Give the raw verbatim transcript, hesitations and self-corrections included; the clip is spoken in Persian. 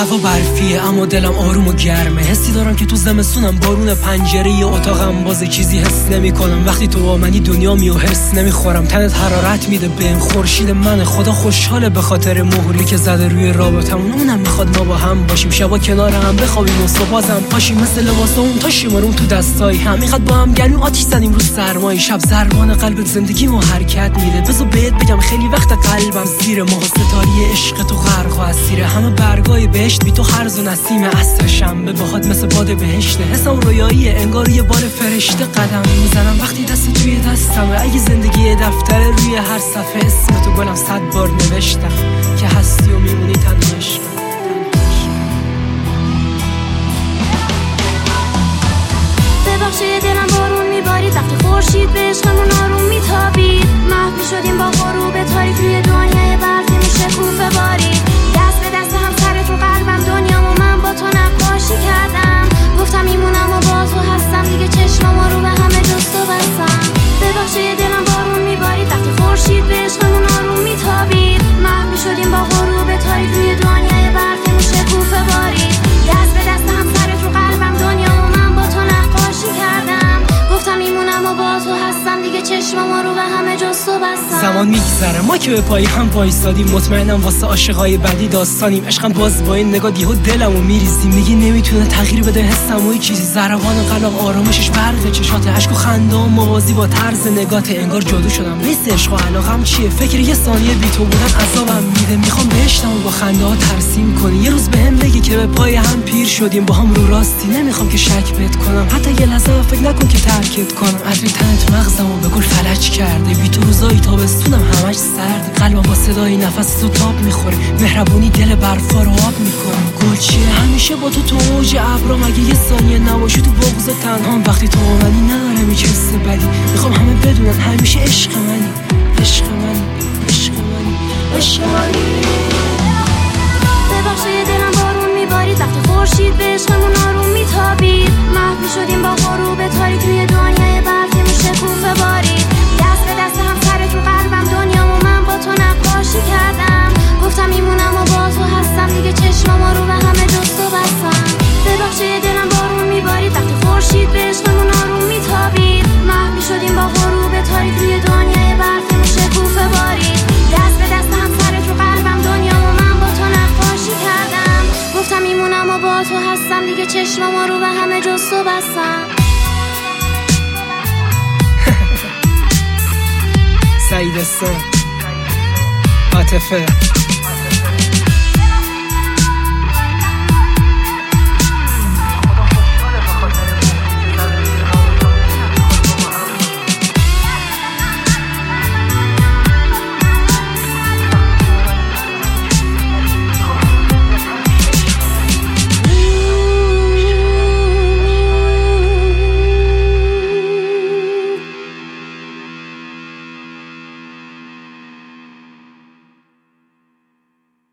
هوا برفیه اما دلم آروم و گرمه. حسی دارم که تو زمستونم بارون پنجره ی اتاقم بازه چیزی حس نمی کنم. وقتی تو با منی دنیا میو حس نمیخورم. تنت حرارت میده بهم، خورشید من خدا خوشحاله به خاطر مهری که زده روی رابطمون. اونم میخواد ما با هم باشیم، شبا کنار هم بخوابیم و صبح بازم پاشیم. مثل لباس اون تا شمارون تو دستای هم میخواد با هم گرمی آتیش زنیم رو سرمای شب. ضربان قلبت زندگیمو حرکت میده. بذار بهت بگم خیلی وقت قلبم زیر ماه ستاری عشق تو غرق و اسیره. همه برگای بهشت بی تو هرز و نسیم عصر شنبه باهات مثل باد بهشته. حسم رویاییه انگار یه بار فرشته قدم میزنم وقتی دست توی دستمه. اگه زندگی دفتر روی هر صفحه اسم تو گلم صد بار نوشتم که هستی و میمونی تنها عشق. ببخشید دلم بارون میبارید وقتی خورشید به عشقمون آروم میتابید. محو شدیم با غروب تاریک روی دنیای برفی میشه کوفه بارید. دست به دست هم سرت رو قلبم دنیامو من با تو نقاشی کردم. گفتم میمونم و با تو هستم دیگه چشمامو رو به همه جز تو بستم. ببخشید دلم بارون میبارید وقتی خورشید به عشقمون آروم میتابید. محو شدیم با غروب تاریک روی دنیای برفی میشه کوفه بارید. دست به دست هم سرت رو قلبم دنیامو من با تو نقاشی کردم. گفتم میمونم و با تو هستم دیگه چشمامو رو به همه جز تو بستم. زمان میگذره ما که به پای هم وایسادیم. مطمئنم واسه عاشقای بعدی داستانیم. عشقم باز با این نگاه دیهو دلمو میریزیم. میگی نمیتونه تغییر بده حسم و هیچ چیزی. ضربان قلبم آرامشش برق چشات. اشک و خنده و موازی با طرز نگات. انگار جادو شدم نیست عشق و علاقم چیه. فکر یه ثانیه بی تو بودن عذابم میده. میخوام بهشتمو با خنده ها ترسیم کنی. یه روز بهم بگی که به پای هم پیر شدیم با هم رو راستی. نمیخوام که شک بت کنم حتی یه لحظه فکر نکن که ترکت کنم. عطر تنت مغزمو به گل فلج کرده. بی تو روزای تابستونم همش سرد. قلبم با صدای نفس تو تاب میخوره. مهربونی دل برفا رو آب میکنه. گل چیه همیشه با تو تو اوج ابرام. اگه یه ثانیه نباشی تو بغض تنهام. وقتی تو اومدی ندارم هیچ حس بدی. میخوام همه بدونن همیشه عشق منی عشق منی عشق منی عشق منی. ببخشید دلم بارون میبارید وقتی خورشید به عشقمون آروم میتابید. محو شدیم با غروب تاریک روی دنیای برفی میشه کوفه بارید. دست به دست هم سرت رو قلبم دنیامو من با تو نقاشی کردم. گفتم میمونم و با تو هستم دیگه چشمامو رو به همه جز تو بستم. ببخشید دلم بارون میبارید وقتی خورشید به عشقمون آروم میتابید. محو شدیم با غروب تاریک روی دنیای برفی میشه کوفه بارید. دست به دست هم سرت رو قلبم دنیامو من با تو نقاشی کردم. گفتم میمونم و با تو هستم دیگه چشمامو رو به همه جز تو بستم. سعید السام عاطفه